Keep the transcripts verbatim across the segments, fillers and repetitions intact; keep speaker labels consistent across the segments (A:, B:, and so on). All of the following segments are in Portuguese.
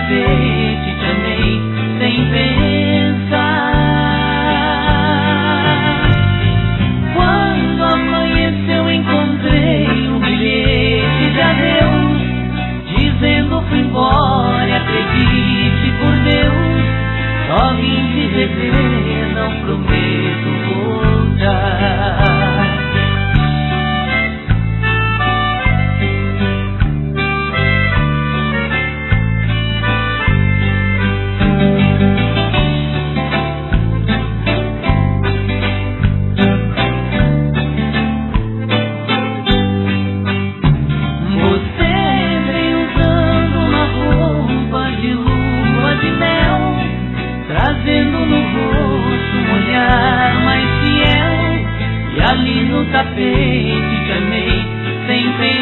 A: tapete te amei sem pensar. Quando amanheceu encontrei um bilhete de adeus, dizendo fui embora, acredite por Deus, só vim te rever, não prometo voltar. Trazendo no rosto um olhar mais fiel, e ali no tapete te amei sem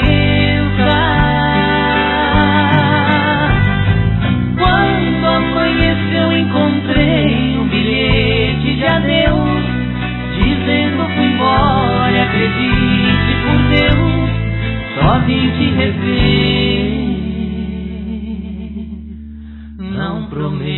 A: pensar. Quando amanheceu encontrei um bilhete de adeus, dizendo fui embora, acredite por Deus, só vim te rever, não prometo